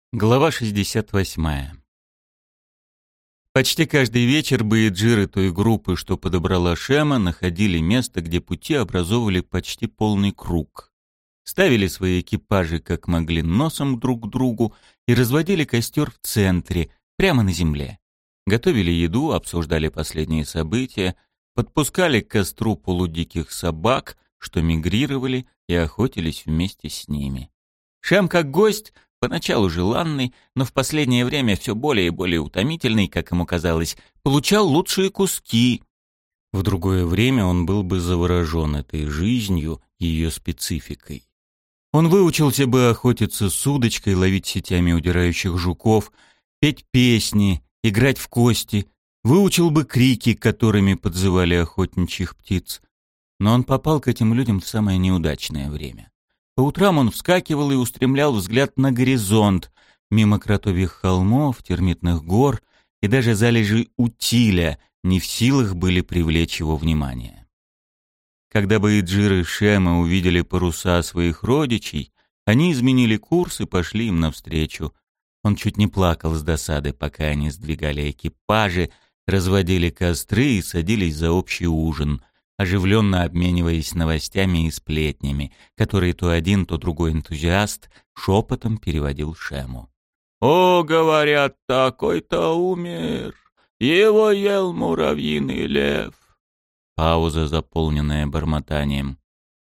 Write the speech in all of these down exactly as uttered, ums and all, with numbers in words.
Глава шестьдесят восьмая. Почти каждый вечер бояджиры той группы, что подобрала Шема, находили место, где пути образовывали почти полный круг. Ставили свои экипажи как могли носом друг к другу и разводили костер в центре, прямо на земле. Готовили еду, обсуждали последние события, подпускали к костру полудиких собак, что мигрировали и охотились вместе с ними. Шем, как гость, поначалу желанный, но в последнее время все более и более утомительный, как ему казалось, получал лучшие куски. В другое время он был бы заворожен этой жизнью, ее спецификой. Он выучился бы охотиться с удочкой, ловить сетями удирающих жуков, петь песни, играть в кости, выучил бы крики, которыми подзывали охотничьих птиц. Но он попал к этим людям в самое неудачное время. По утрам он вскакивал и устремлял взгляд на горизонт, мимо кротовьих холмов, термитных гор, и даже залежи утиля не в силах были привлечь его внимание. Когда бояджиры Шема увидели паруса своих родичей, они изменили курс и пошли им навстречу. Он чуть не плакал с досады, пока они сдвигали экипажи, разводили костры и садились за общий ужин, оживленно обмениваясь новостями и сплетнями, которые то один, то другой энтузиаст шепотом переводил Шему. «О, говорят, такой-то умер, его ел муравьиный лев». Пауза, заполненная бормотанием.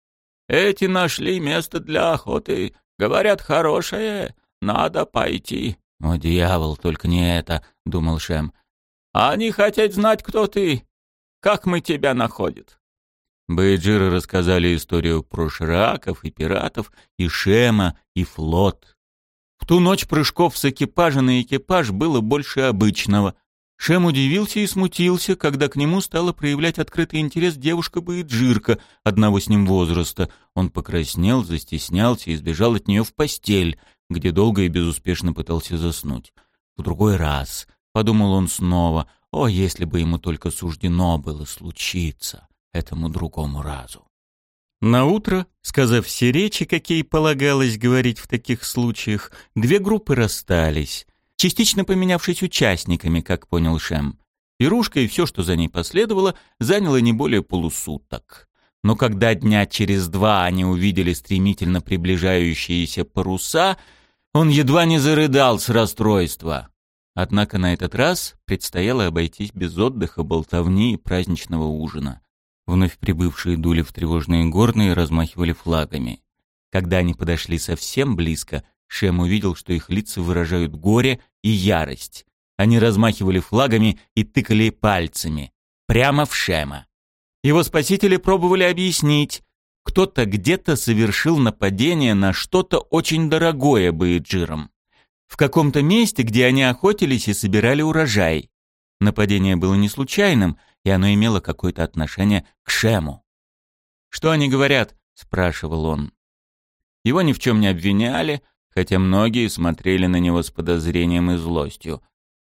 «Эти нашли место для охоты, говорят, хорошее, надо пойти». «О, дьявол, только не это», — думал Шем. «Они хотят знать, кто ты, как мы тебя находим». Бояджиры рассказали историю про шраков и пиратов, и Шема, и флот. В ту ночь прыжков с экипажа на экипаж было больше обычного. Шем удивился и смутился, когда к нему стала проявлять открытый интерес девушка-бояджирка одного с ним возраста. Он покраснел, застеснялся и сбежал от нее в постель, где долго и безуспешно пытался заснуть. В другой раз, подумал он снова, о, если бы ему только суждено было случиться этому другому разу. Наутро, сказав все речи, какие полагалось говорить в таких случаях, две группы расстались, частично поменявшись участниками, как понял Шем. Пирушка и все, что за ней последовало, заняло не более полусуток. Но когда дня через два они увидели стремительно приближающиеся паруса, он едва не зарыдал с расстройства. Однако на этот раз предстояло обойтись без отдыха, болтовни и праздничного ужина. Вновь прибывшие дули в тревожные горны и размахивали флагами. Когда они подошли совсем близко, Шем увидел, что их лица выражают горе и ярость. Они размахивали флагами и тыкали пальцами. Прямо в Шема. Его спасители пробовали объяснить. Кто-то где-то совершил нападение на что-то очень дорогое бояджирам. В каком-то месте, где они охотились и собирали урожай. Нападение было не случайным, и оно имело какое-то отношение к Шему. «Что они говорят?» — спрашивал он. Его ни в чем не обвиняли, хотя многие смотрели на него с подозрением и злостью.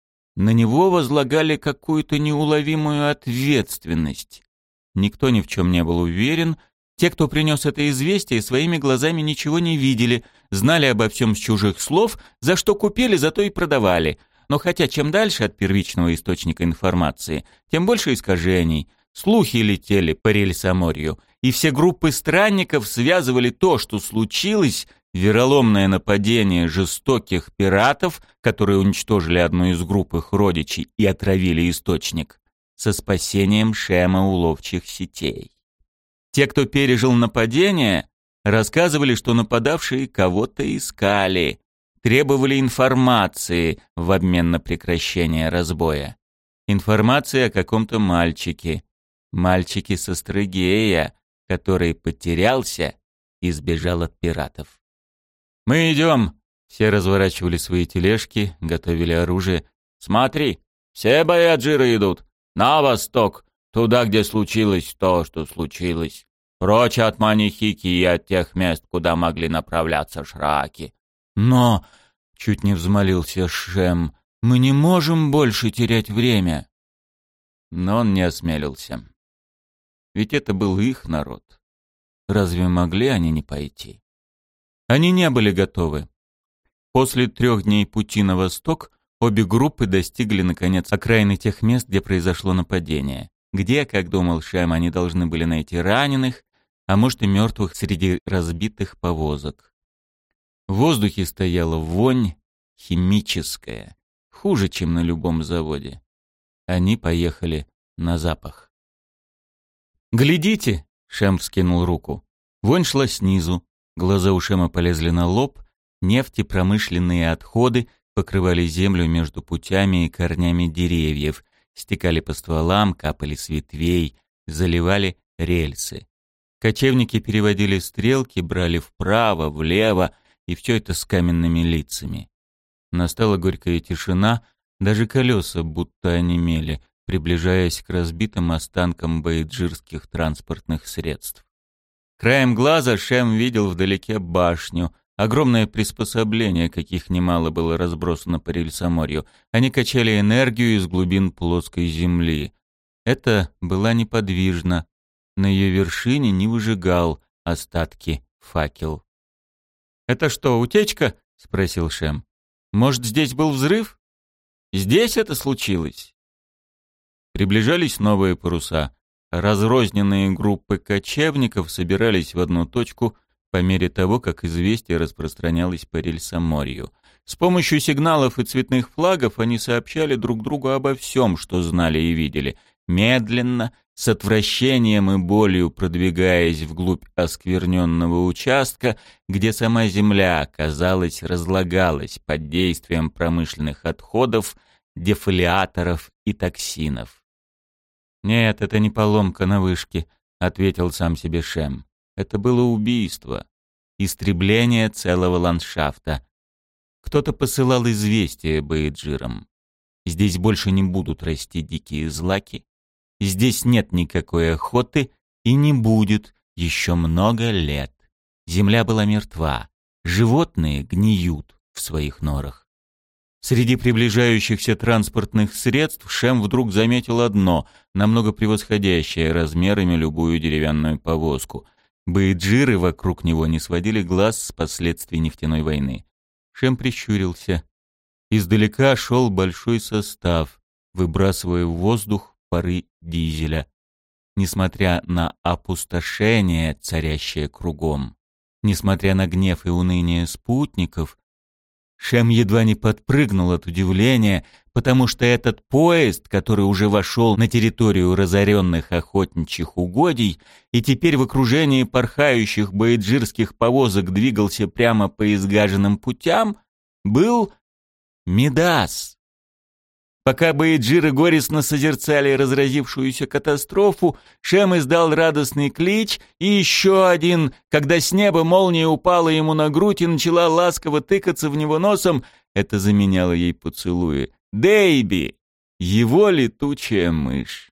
На него возлагали какую-то неуловимую ответственность. Никто ни в чем не был уверен. Те, кто принес это известие, своими глазами ничего не видели, знали обо всем с чужих слов, за что купили, зато и продавали. Но хотя чем дальше от первичного источника информации, тем больше искажений. Слухи летели по рельсоморью, и все группы странников связывали то, что случилось, вероломное нападение жестоких пиратов, которые уничтожили одну из групп их родичей и отравили источник, со спасением Шема у ловчих сетей. Те, кто пережил нападение, рассказывали, что нападавшие кого-то искали, требовали информации в обмен на прекращение разбоя. Информация о каком-то мальчике. Мальчике со Стрыгея, который потерялся и сбежал от пиратов. «Мы идем!» Все разворачивали свои тележки, готовили оружие. «Смотри, все бояджиры идут. На восток, туда, где случилось то, что случилось. Прочь от Манихики и от тех мест, куда могли направляться шраки». «Но...» — чуть не взмолился Шем. «Мы не можем больше терять время». Но он не осмелился. Ведь это был их народ. Разве могли они не пойти? Они не были готовы. После трех дней пути на восток обе группы достигли, наконец, окраины тех мест, где произошло нападение. Где, как думал Шем, они должны были найти раненых, а может и мертвых среди разбитых повозок. В воздухе стояла вонь химическая, хуже, чем на любом заводе. Они поехали на запах. «Глядите!» — Шем вскинул руку. Вонь шла снизу, глаза у Шема полезли на лоб, нефтепромышленные отходы покрывали землю между путями и корнями деревьев, стекали по стволам, капали с ветвей, заливали рельсы. Кочевники переводили стрелки, брали вправо, влево, и все это с каменными лицами. Настала горькая тишина, даже колеса будто онемели, приближаясь к разбитым останкам бейджирских транспортных средств. Краем глаза Шем видел вдалеке башню, огромное приспособление, каких немало было разбросано по рельсоморью. Они качали энергию из глубин плоской земли. Это была неподвижна. На ее вершине не выжигал остатки факел. «Это что, утечка?» — спросил Шем. «Может, здесь был взрыв? Здесь это случилось?» Приближались новые паруса. Разрозненные группы кочевников собирались в одну точку по мере того, как известие распространялось по рельсоморью. С помощью сигналов и цветных флагов они сообщали друг другу обо всем, что знали и видели. Медленно, с отвращением и болью продвигаясь вглубь оскверненного участка, где сама земля, казалось, разлагалась под действием промышленных отходов, дефолиаторов и токсинов. «Нет, это не поломка на вышке», — ответил сам себе Шем. Это было убийство, истребление целого ландшафта. Кто-то посылал известие бейджирам. Здесь больше не будут расти дикие злаки, здесь нет никакой охоты и не будет еще много лет. Земля была мертва, животные гниют в своих норах. Среди приближающихся транспортных средств Шем вдруг заметил одно, намного превосходящее размерами любую деревянную повозку. Бейджиры вокруг него не сводили глаз с последствий нефтяной войны. Шем прищурился. Издалека шел большой состав, выбрасывая в воздух пары дизеля. Несмотря на опустошение, царящее кругом, несмотря на гнев и уныние спутников, Шем едва не подпрыгнул от удивления, потому что этот поезд, который уже вошел на территорию разоренных охотничьих угодий и теперь в окружении порхающих бейджирских повозок двигался прямо по изгаженным путям, был Мидас. Пока бейджиры горестно созерцали разразившуюся катастрофу, Шем издал радостный клич, и еще один, когда с неба молния упала ему на грудь и начала ласково тыкаться в него носом, это заменяло ей поцелуи. Дейби! Его летучая мышь.